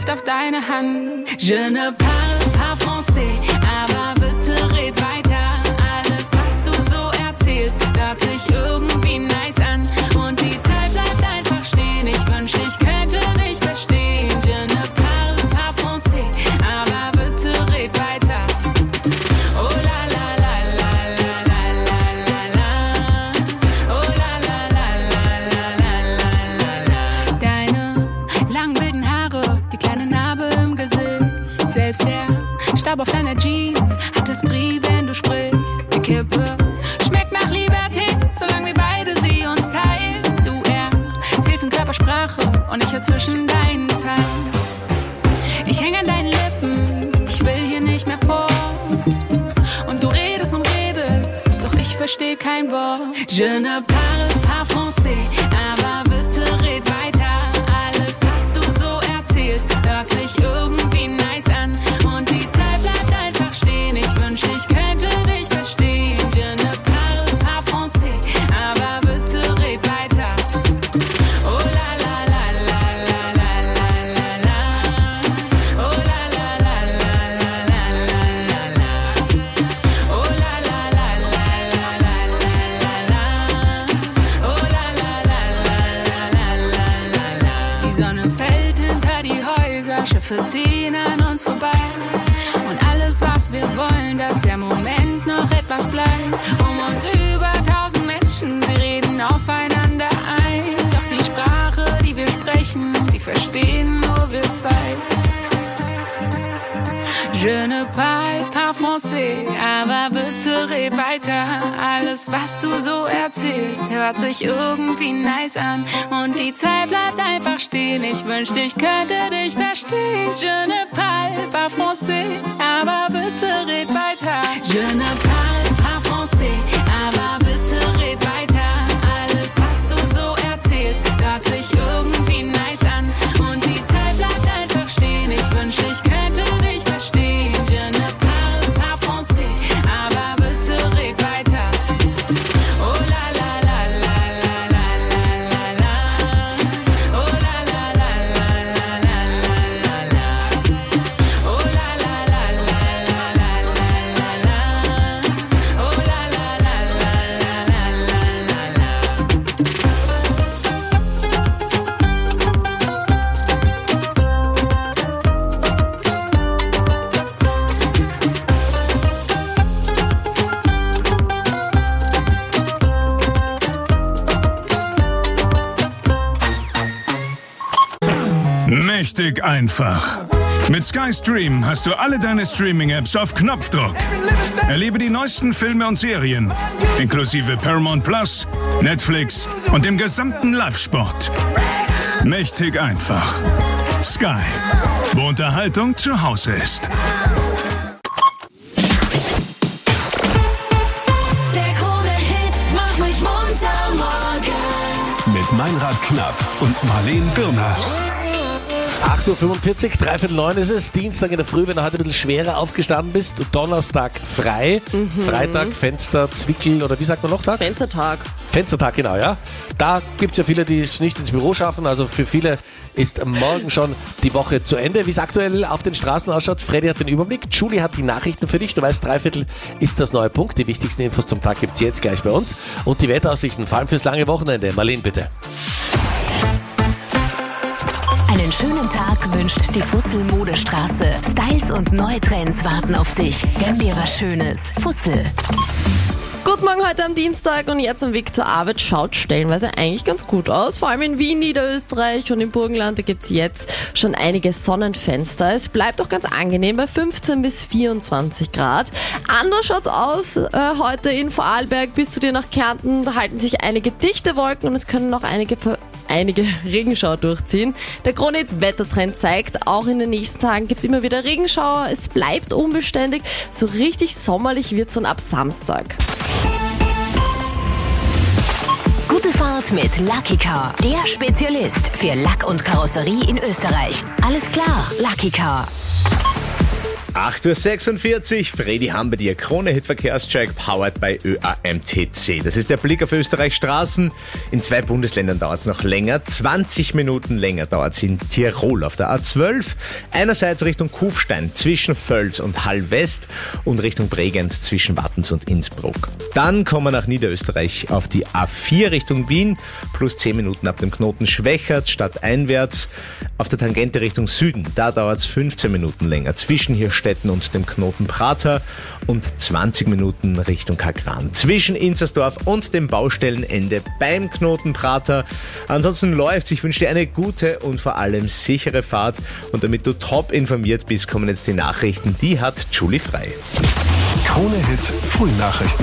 Stift auf deine Hand. Je ne parle pas français, aber bitte red weiter. Alles, was du so erzählst, hört sich irgendwie nice an. Und die Zeit bleibt einfach stehen. Ich wünsch, ich könnte dich verstehen. Je ne parle pas français, aber bitte red weiter. Oh la la la la la la la la la. Oh la la la la la la la la. Deine langen wilden Haare, die kleine Narbe im Gesicht. Selbst der Staub auf deiner Jeans hat das Brie, wenn du sprichst. Die Kippe schmeckt nach Liberté, solange wir beide sie uns teilen. Du erzählst in Körpersprache und ich hör zwischen deinen Zeilen. Ich häng an deinen Lippen, ich will hier nicht mehr fort. Und du redest und redest, doch ich versteh kein Wort. Je ne parle pas français, aber bitte red weiter. Alles, was du so erzählst, hört sich irgendwie nice an. Und die Zeit bleibt einfach stehen. Ich wünsch, ich könnte dich verstehen. Je ne parle pas français, aber bitte red weiter. Oh la la la la la la la la la. Oh la la la la la la la la la. Oh la la la la la la la la la. Oh la la la la la la la la la. Die Sonne fällt hinter die Häuser, Schiffe ziehen an uns vorbei. Und alles, was wir wollen, dass der Moment noch etwas bleibt. Um uns über tausend Menschen, sie reden aufeinander ein. Doch die Sprache, die wir sprechen, die verstehen nur wir zwei. Je ne parle pas français, aber bitte red weiter. Alles, was du so erzählst, hört sich irgendwie nice an. Und die Zeit bleibt einfach stehen. Ich wünschte, ich könnte dich verstehen. Je ne parle pas français, aber bitte red weiter. Je ne parle pas français, aber bitte red weiter. Alles, was du so erzählst, hört sich irgendwie nice an. Und die Zeit bleibt einfach stehen. Ich wünschte, ich könnte dich verstehen. Je ne parle pas français, aber bitte red weiter. Oh la la la la la la la la la. Oh la la la la la la la la la. Oh la la la la la la la la la. Oh la la la la la la la la. Mächtig einfach. Mit Sky Stream hast du alle deine Streaming-Apps auf Knopfdruck. Erlebe die neuesten Filme und Serien, inklusive Paramount Plus, Netflix und dem gesamten Live-Sport. Mächtig einfach. Sky, wo Unterhaltung zu Hause ist. Der Krone-Hit macht mich munter morgen. Mit Meinrad Knapp und Marleen Birner. acht Uhr fünfundvierzig, dreiviertel neun ist es, Dienstag in der Früh, wenn du heute ein bisschen schwerer aufgestanden bist, Donnerstag frei, Mhm. Freitag Fenster, Zwickel oder wie sagt man noch Tag? Fenstertag. Fenstertag, genau, ja. Da gibt es ja viele, die es nicht ins Büro schaffen, also für viele ist morgen schon die Woche zu Ende. Wie es aktuell auf den Straßen ausschaut, Freddy hat den Überblick, Julie hat die Nachrichten für dich, du weißt, dreiviertel ist das neue Punkt, die wichtigsten Infos zum Tag gibt es jetzt gleich bei uns und die Wetteraussichten, vor allem fürs lange Wochenende. Marleen, bitte. Einen schönen Tag wünscht die Fussel Modestraße. Styles und neue Trends warten auf dich. Gönn dir was Schönes. Fussel. Guten Morgen heute am Dienstag und jetzt am Weg zur Arbeit schaut stellenweise eigentlich ganz gut aus. Vor allem in Wien, Niederösterreich und im Burgenland, da gibt es jetzt schon einige Sonnenfenster. Es bleibt auch ganz angenehm bei fünfzehn bis vierundzwanzig Grad. Anders schaut's aus äh, heute in Vorarlberg bis zu dir nach Kärnten. Da halten sich einige dichte Wolken und es können noch einige einige Regenschauer durchziehen. Der Krone-Hit-Wettertrend zeigt, auch in den nächsten Tagen gibt es immer wieder Regenschauer. Es bleibt unbeständig. So richtig sommerlich wird es dann ab Samstag. Gute Fahrt mit Lucky Car, der Spezialist für Lack und Karosserie in Österreich. Alles klar, Lucky Car. acht Uhr sechsundvierzig, Fredi haben bei dir Krone-Hit-Verkehrscheck, powered by Ö A M T C. Das ist der Blick auf Österreichs Straßen. In zwei Bundesländern dauert es noch länger. zwanzig Minuten länger dauert es in Tirol auf der A zwölf. Einerseits Richtung Kufstein zwischen Völs und Hall West und Richtung Bregenz zwischen Wattens und Innsbruck. Dann kommen wir nach Niederösterreich auf die A vier Richtung Wien, plus zehn Minuten ab dem Knoten Schwächert, stadteinwärts. Auf der Tangente Richtung Süden, da dauert es fünfzehn Minuten länger zwischen Hirstetten und dem Knoten Prater und zwanzig Minuten Richtung Kagran. Zwischen Inzersdorf und dem Baustellenende beim Knoten Prater. Ansonsten läuft's. Ich wünsche dir eine gute und vor allem sichere Fahrt. Und damit du top informiert bist, kommen jetzt die Nachrichten. Die hat Julie Frei. Krone-Hit Frühnachrichten.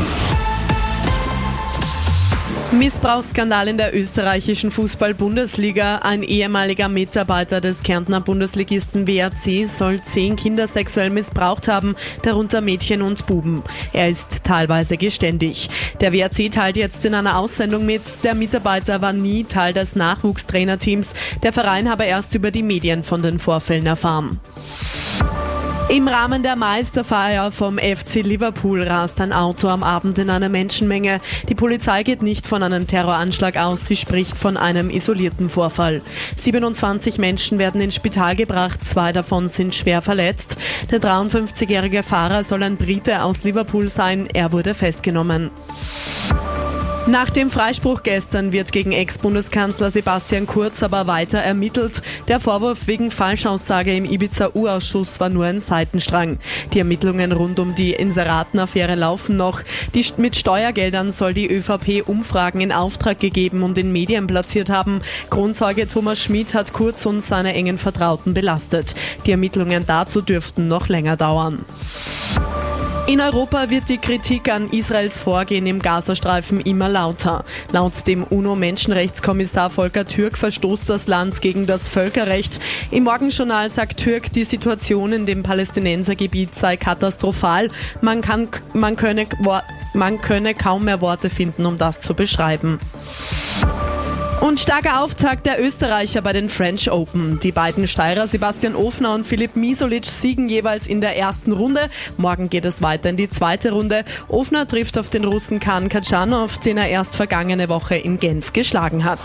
Missbrauchsskandal in der österreichischen Fußball-Bundesliga. Ein ehemaliger Mitarbeiter des Kärntner Bundesligisten W A C soll zehn Kinder sexuell missbraucht haben, darunter Mädchen und Buben. Er ist teilweise geständig. Der W A C teilt jetzt in einer Aussendung mit, der Mitarbeiter war nie Teil des Nachwuchstrainerteams. Der Verein habe erst über die Medien von den Vorfällen erfahren. Im Rahmen der Meisterfeier vom F C Liverpool rast ein Auto am Abend in eine Menschenmenge. Die Polizei geht nicht von einem Terroranschlag aus, sie spricht von einem isolierten Vorfall. siebenundzwanzig Menschen werden ins Spital gebracht, zwei davon sind schwer verletzt. Der dreiundfünfzigjährige Fahrer soll ein Brite aus Liverpool sein, er wurde festgenommen. Nach dem Freispruch gestern wird gegen Ex-Bundeskanzler Sebastian Kurz aber weiter ermittelt. Der Vorwurf wegen Falschaussage im Ibiza-U-Ausschuss war nur ein Seitenstrang. Die Ermittlungen rund um die Inseraten-Affäre laufen noch. Die, mit Steuergeldern soll die ÖVP Umfragen in Auftrag gegeben und in Medien platziert haben. Kronzeuge Thomas Schmid hat Kurz und seine engen Vertrauten belastet. Die Ermittlungen dazu dürften noch länger dauern. In Europa wird die Kritik an Israels Vorgehen im Gazastreifen immer lauter. Laut dem UNO-Menschenrechtskommissar Volker Türk verstoßt das Land gegen das Völkerrecht. Im Morgenjournal sagt Türk, die Situation in dem Palästinensergebiet sei katastrophal. Man kann, man könne, man könne kaum mehr Worte finden, um das zu beschreiben. Und starker Auftakt der Österreicher bei den French Open. Die beiden Steirer Sebastian Ofner und Filip Misolic siegen jeweils in der ersten Runde. Morgen geht es weiter in die zweite Runde. Ofner trifft auf den Russen Khan Khachanov, den er erst vergangene Woche in Genf geschlagen hat.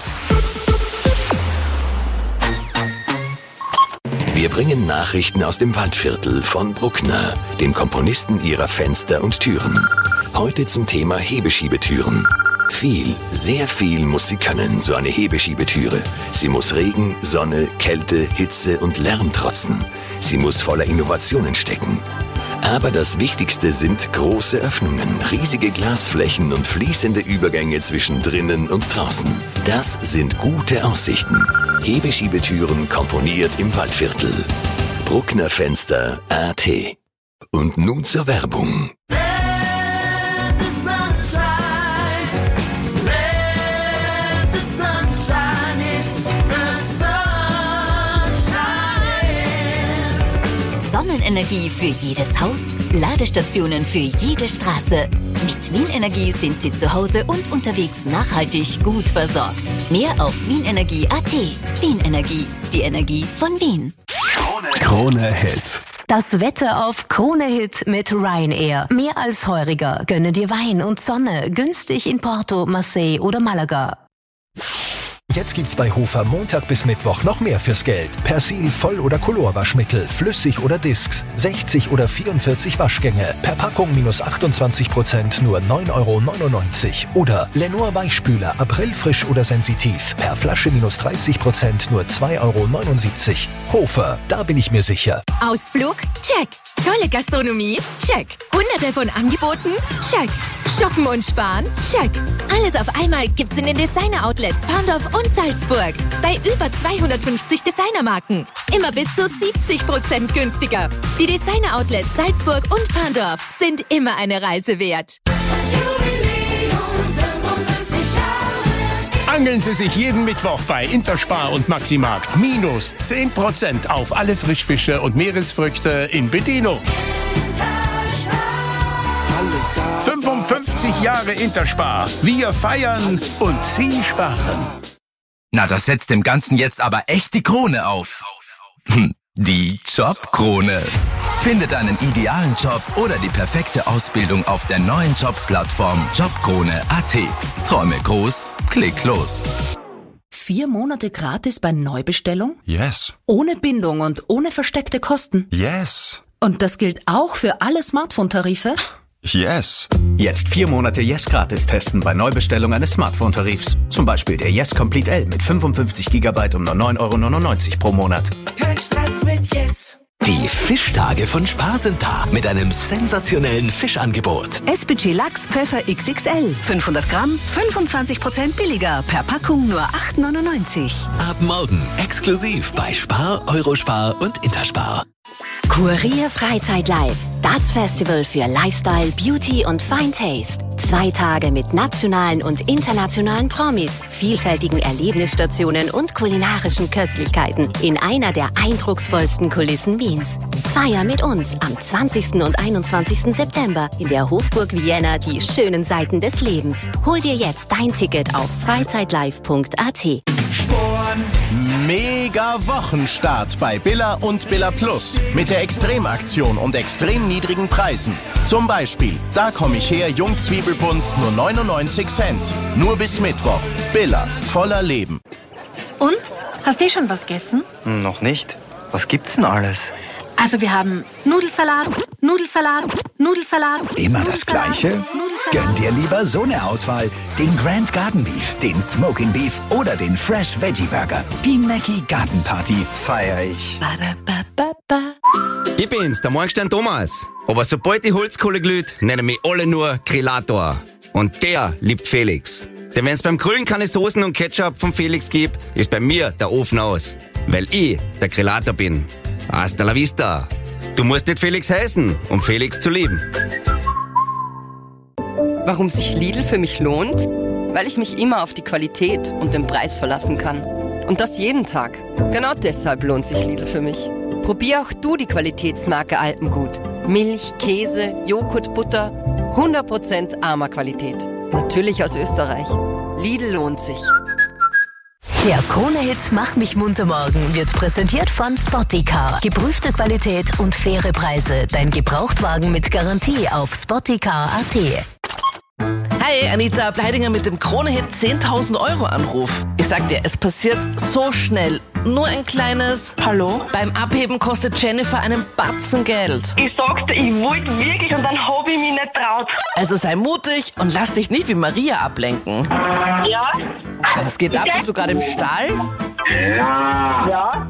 Wir bringen Nachrichten aus dem Waldviertel von Bruckner, dem Komponisten ihrer Fenster und Türen. Heute zum Thema Hebeschiebetüren. Viel, sehr viel muss sie können, so eine Hebeschiebetüre. Sie muss Regen, Sonne, Kälte, Hitze und Lärm trotzen. Sie muss voller Innovationen stecken. Aber das Wichtigste sind große Öffnungen, riesige Glasflächen und fließende Übergänge zwischen drinnen und draußen. Das sind gute Aussichten. Hebeschiebetüren komponiert im Waldviertel. Bruckner Fenster A T. Und nun zur Werbung. Sonnenenergie für jedes Haus, Ladestationen für jede Straße. Mit Wien Energie sind Sie zu Hause und unterwegs nachhaltig gut versorgt. Mehr auf wienenergie punkt at. Wien Energie, die Energie von Wien. Krone-Hit. Das Wetter auf Krone-Hit mit Ryanair. Mehr als heuriger. Gönne dir Wein und Sonne. Günstig in Porto, Marseille oder Malaga. Jetzt gibt's bei Hofer Montag bis Mittwoch noch mehr fürs Geld. Persil, Voll- oder Colorwaschmittel, flüssig oder Discs, sechzig oder vierundvierzig Waschgänge. Per Packung minus achtundzwanzig Prozent nur neun Euro neunundneunzig. Oder Lenor Weichspüler, Aprilfrisch oder sensitiv. Per Flasche minus dreißig Prozent nur zwei Euro neunundsiebzig. Hofer, da bin ich mir sicher. Ausflug? Check. Tolle Gastronomie? Check. Hunderte von Angeboten? Check. Shoppen und sparen? Check. Alles auf einmal gibt's in den Designer-Outlets Pandorf und Salzburg. Bei über zweihundertfünfzig Designermarken. Immer bis zu siebzig Prozent günstiger. Die Designer-Outlets Salzburg und Pandorf sind immer eine Reise wert. Angeln Sie sich jeden Mittwoch bei Interspar und Maximarkt. Minus zehn Prozent auf alle Frischfische und Meeresfrüchte in Bedino. fünfundfünfzig Jahre Interspar. Wir feiern und Sie sparen. Na, das setzt dem Ganzen jetzt aber echt die Krone auf. Hm, die Jobkrone. Finde deinen idealen Job oder die perfekte Ausbildung auf der neuen Jobplattform Jobkrone punkt at. Träume groß, klick los. Vier Monate gratis bei Neubestellung? Yes. Ohne Bindung und ohne versteckte Kosten? Yes. Und das gilt auch für alle Smartphone-Tarife? Yes. Jetzt vier Monate Yes gratis testen bei Neubestellung eines Smartphone-Tarifs. Zum Beispiel der Yes Complete L mit fünfundfünfzig Gigabyte um nur neun Euro neunundneunzig pro Monat. Kein Stress mit Yes. Die Fischtage von Spar sind da mit einem sensationellen Fischangebot. S B C Lachs Pfeffer X X L. fünfhundert Gramm, fünfundzwanzig Prozent billiger. Per Packung nur acht neunundneunzig. Ab morgen exklusiv bei Spar, Eurospar und Interspar. Kurier Freizeit Live. Das Festival für Lifestyle, Beauty und Fine Taste. Zwei Tage mit nationalen und internationalen Promis, vielfältigen Erlebnisstationen und kulinarischen Köstlichkeiten in einer der eindrucksvollsten Kulissen Wiens. Feier mit uns am zwanzigsten und einundzwanzigsten September in der Hofburg Vienna die schönen Seiten des Lebens. Hol dir jetzt dein Ticket auf freizeitlive punkt at. Mega Wochenstart bei Billa und Billa Plus mit der Extremaktion und extrem niedrigen Preisen. Zum Beispiel, da komm ich her, Jungzwiebelbund, nur neunundneunzig Cent. Nur bis Mittwoch. Billa, voller Leben. Und? Hast du schon was gegessen? Noch nicht. Was gibt's denn alles? Also wir haben Nudelsalat, Nudelsalat, Nudelsalat. Immer das Gleiche? Gönn dir lieber so eine Auswahl. Den Grand Garden Beef, den Smoking Beef oder den Fresh Veggie Burger. Die Mackie Garden Party feier ich. Ich bin's, der Morgenstern Thomas. Aber sobald die Holzkohle glüht, nennen mich alle nur Grillator. Und der liebt Felix. Denn wenn's beim Grillen keine Soßen und Ketchup von Felix gibt, ist bei mir der Ofen aus. Weil ich der Grillator bin. Hasta la vista. Du musst nicht Felix heißen, um Felix zu lieben. Warum sich Lidl für mich lohnt? Weil ich mich immer auf die Qualität und den Preis verlassen kann. Und das jeden Tag. Genau deshalb lohnt sich Lidl für mich. Probier auch du die Qualitätsmarke Alpengut. Milch, Käse, Joghurt, Butter. hundert Prozent armer Qualität. Natürlich aus Österreich. Lidl lohnt sich. Der Krone-Hit Mach mich munter morgen wird präsentiert von Spottycar. Geprüfte Qualität und faire Preise. Dein Gebrauchtwagen mit Garantie auf spottycar punkt at. Hi, Anita Bleidinger mit dem Krone-Hit zehntausend Euro Anruf. Ich sag dir, es passiert so schnell. Nur ein kleines Hallo? Beim Abheben kostet Jennifer einen Batzen Geld. Ich sag's dir, ich wollte wirklich und dann hab ich mich nicht traut. Also sei mutig und lass dich nicht wie Maria ablenken. Ja? Was geht ab? Bist du gerade im Stall? Ja.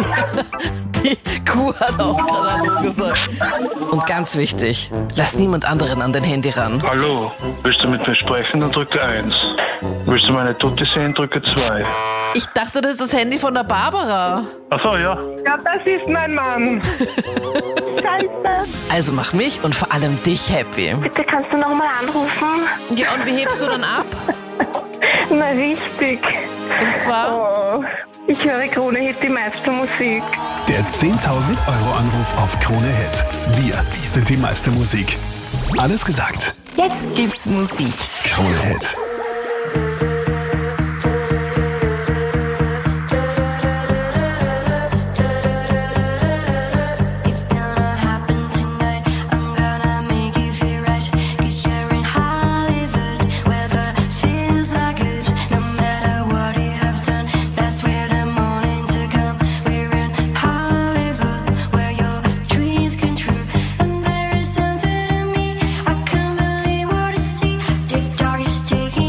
Die Kuh hat auch gerade Hallo gesagt. Und ganz wichtig, lass niemand anderen an dein Handy ran. Hallo, willst du mit mir sprechen, dann drücke eins. Willst du meine Tutti sehen, drücke zwei. Ich dachte, das ist das Handy von der Barbara. Ach so, ja. Ja, das ist mein Mann. Scheiße. Also mach mich und vor allem dich happy. Bitte kannst du nochmal anrufen? Ja, und wie hebst du dann ab? Na, richtig. Und zwar? Oh, ich höre Krone Hit, die meiste Musik. Der zehntausend Euro Anruf auf Krone Hit. Wir sind die meiste Musik. Alles gesagt. Jetzt gibt's Musik. Krone Hit. Taking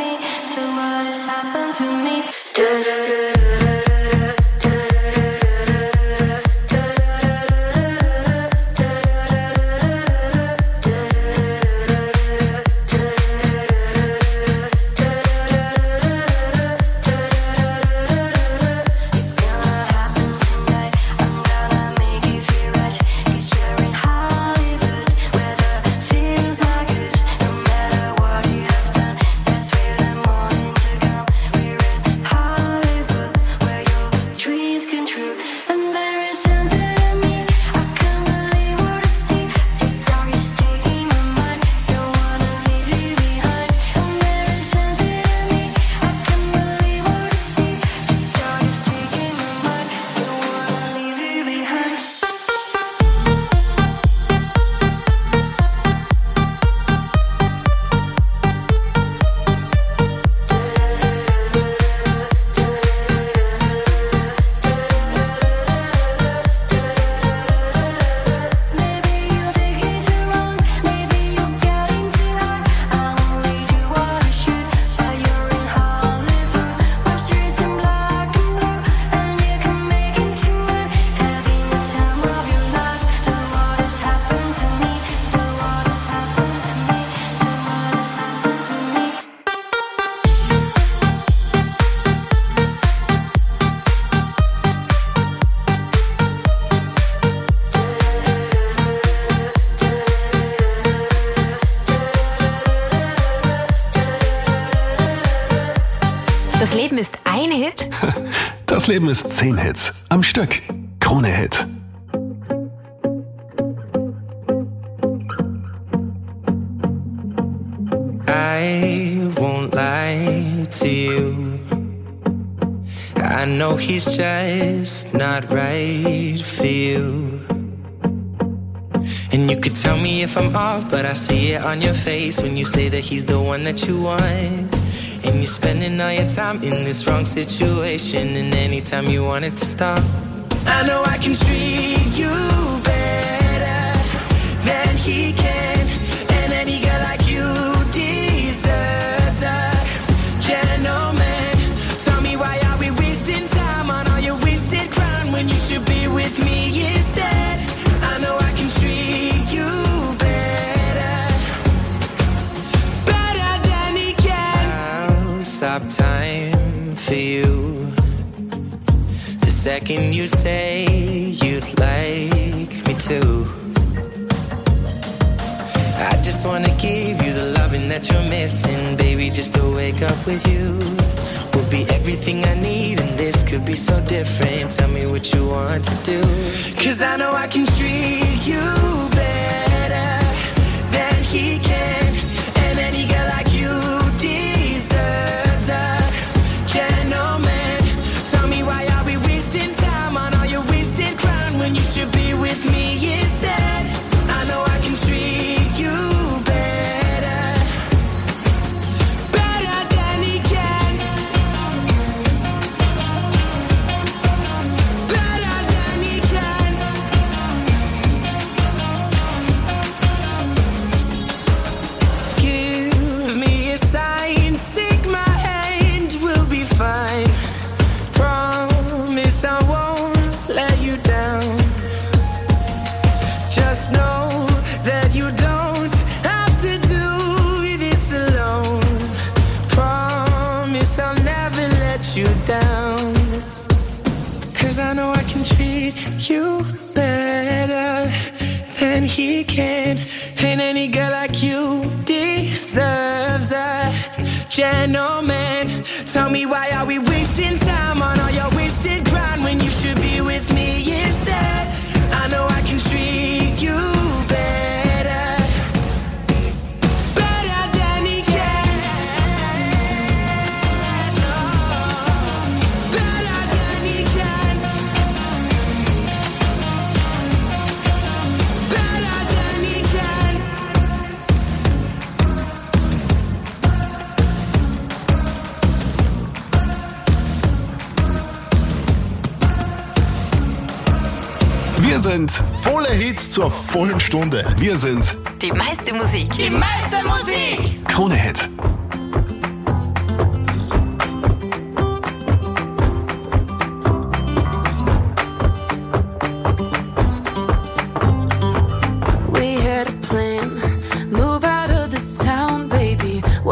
me, to what has happened to me. Da, da, da, da, Das Leben ist ein Hit? Das Leben ist zehn Hits. Am Stück. Krone-Hit. I won't lie to you. I know he's just not right for you. And you could tell me if I'm off, but I see it on your face when you say that he's the one that you want. And you're spending all your time in this wrong situation, and anytime you want it to stop, I know I can treat you better than he can. And any girl like you deserves a gentleman. Tell me, why are we wasting time on all your wasted crown when you should be with me instead? I know I can treat you better, better than he can. I'll stop time for you the second you say you'd like me to. I just wanna give you the loving that you're missing, baby. Just to wake up with you will be everything I need, and this could be so different. Tell me what you want to do, 'cause I know I can treat you better than he can. And any girl like you deserves a gentleman. Tell me, why are we wasting time on all your wasted crown when you should be with me instead? I know I can treat you better, better than he can, better than he can. Give me a sign, take my hand, we'll be fine. Promise I won't let you down. Just know that you don't have to do this alone. Promise I'll never let you down. 'Cause I know I can treat you better than he can. And any girl like you deserves a gentleman. Tell me, why are we wasting time on all your wasted grind when you should be with me instead? I know I can treat you better, better than he can. No, better than he can, better than he can. Wir sind volle Hits zur vollen Stunde. Wir sind Die meiste Musik. Die meiste Musik. Krone-Hit.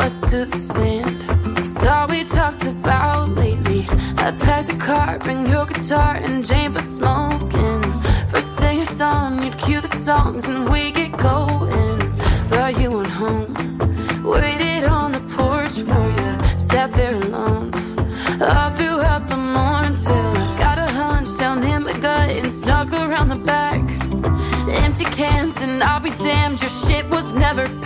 us to the sand. It's all we talked about lately. I packed a car, bring your guitar and Jane for smoking. First thing at dawn, you'd cue the songs and we get going. But you went home, waited on the porch for you, sat there alone all throughout the morning till I got a hunch down in my gut and snuck around the back. Empty cans and I'll be damned, your shit was never